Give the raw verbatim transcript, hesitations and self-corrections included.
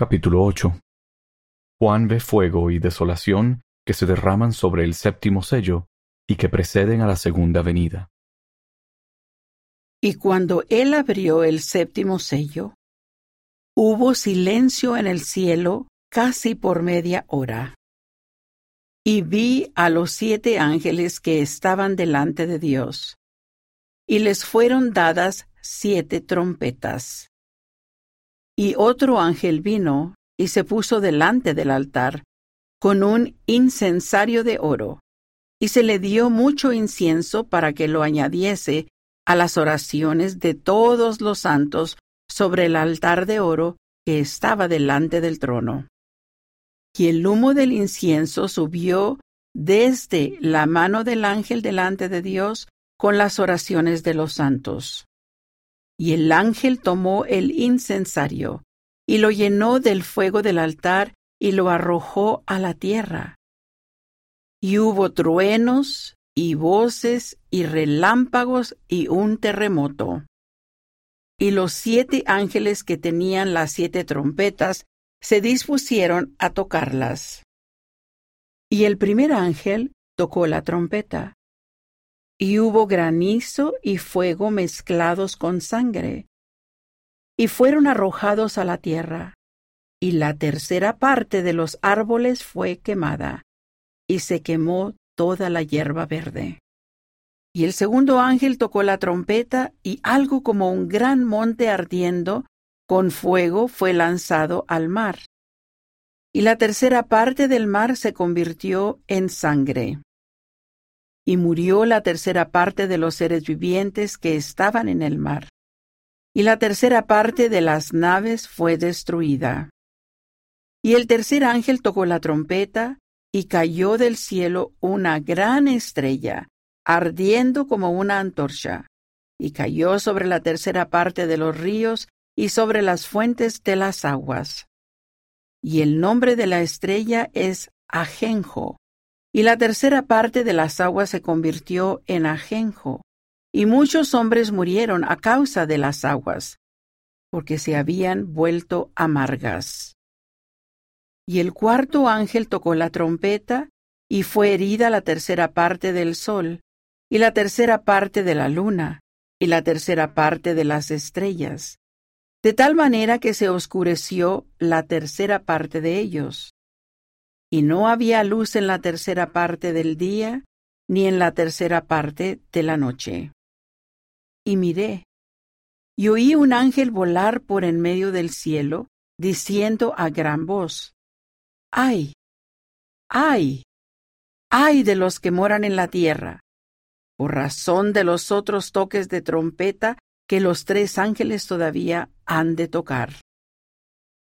Capítulo ocho. Juan ve fuego y desolación que se derraman sobre el séptimo sello y que preceden a la segunda venida. Y cuando él abrió el séptimo sello, hubo silencio en el cielo casi por media hora. Y vi a los siete ángeles que estaban delante de Dios, y les fueron dadas siete trompetas. Y otro ángel vino y se puso delante del altar con un incensario de oro, y se le dio mucho incienso para que lo añadiese a las oraciones de todos los santos sobre el altar de oro que estaba delante del trono. Y el humo del incienso subió desde la mano del ángel delante de Dios con las oraciones de los santos. Y el ángel tomó el incensario y lo llenó del fuego del altar y lo arrojó a la tierra. Y hubo truenos y voces y relámpagos y un terremoto. Y los siete ángeles que tenían las siete trompetas se dispusieron a tocarlas. Y el primer ángel tocó la trompeta. Y hubo granizo y fuego mezclados con sangre, y fueron arrojados a la tierra, y la tercera parte de los árboles fue quemada, y se quemó toda la hierba verde. Y el segundo ángel tocó la trompeta, y algo como un gran monte ardiendo con fuego fue lanzado al mar. Y la tercera parte del mar se convirtió en sangre. Y murió la tercera parte de los seres vivientes que estaban en el mar. Y la tercera parte de las naves fue destruida. Y el tercer ángel tocó la trompeta, y cayó del cielo una gran estrella, ardiendo como una antorcha, y cayó sobre la tercera parte de los ríos y sobre las fuentes de las aguas. Y el nombre de la estrella es Ajenjo. Y la tercera parte de las aguas se convirtió en ajenjo, y muchos hombres murieron a causa de las aguas, porque se habían vuelto amargas. Y el cuarto ángel tocó la trompeta, y fue herida la tercera parte del sol, y la tercera parte de la luna, y la tercera parte de las estrellas, de tal manera que se oscureció la tercera parte de ellos. Y no había luz en la tercera parte del día, ni en la tercera parte de la noche. Y miré, y oí un ángel volar por en medio del cielo, diciendo a gran voz: ¡Ay! ¡Ay! ¡Ay de los que moran en la tierra! Por razón de los otros toques de trompeta que los tres ángeles todavía han de tocar.